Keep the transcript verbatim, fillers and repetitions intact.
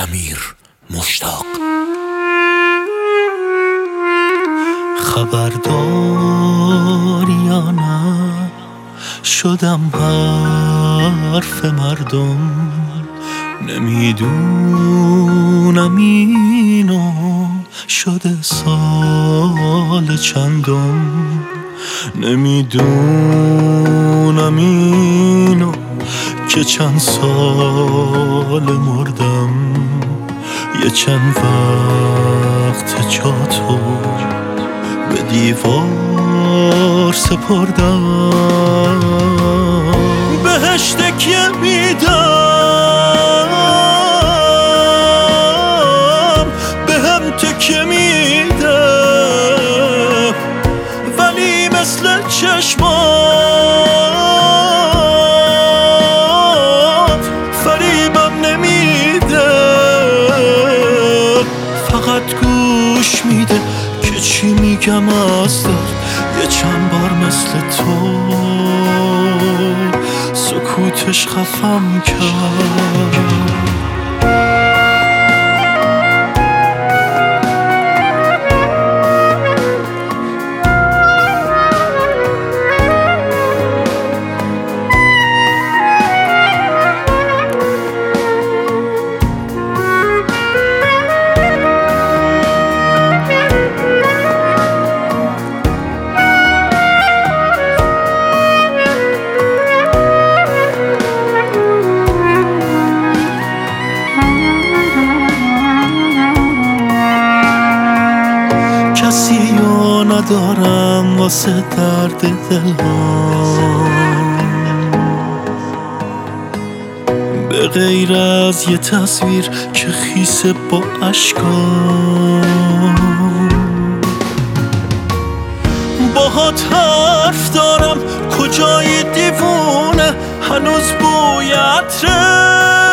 امیر مشتاق. خبرداری یا نه شدم حرف مردم، نمیدونم اینو شده سال چندم، نمیدونم اینو که چند سال مردم، یه چند وقت جاتو به دیوار سپردم، بهش تکیه میدم، به هم تکیه میدم، ولی مثل چشمات فریبم نمیده، فقط گوش میده که چی میگم از در، یه چند بار مثل تو سکوتش خفم کرد. کسی رو ندارم واسه درد دلم، به غیر از یه تصویر که خیسه با اشکام، باهات حرف دارم کجای دیوونه، هنوز بوی عطره